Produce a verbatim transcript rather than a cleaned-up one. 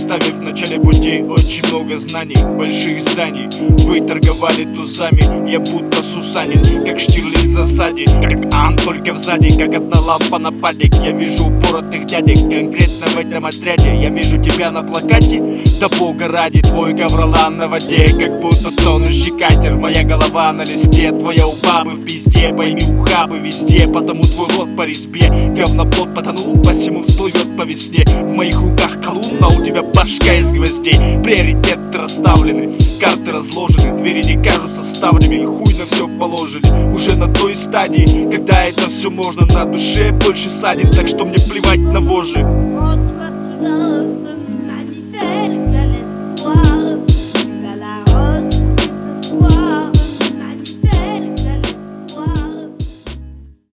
оставив в начале пути очень много знаний, больших зданий. Вы торговали тузами, я будто Сусанин, как Штирлиц в засаде, как Ан, только взади, как одна лампа на падик. Я вижу упоротых дядек, конкретно в этом отряде. Я вижу тебя на плакате, да бога ради, твой гавролан на воде, как будто тонущий катер. Моя голова на листе, твоя у бабы в пизде. Пойми, ухабы везде, потому твой рот по респе. Говноплод потонул, посему всплывет по весне. В моих руках колумна, у тебя башка из гвоздей. Приоритеты расставлены, карты разложены, двери не кажутся ставнями, хуй на все положили. Уже на той стадии, когда это все можно, на душе больше ссадин, так что мне плевать на вожжи.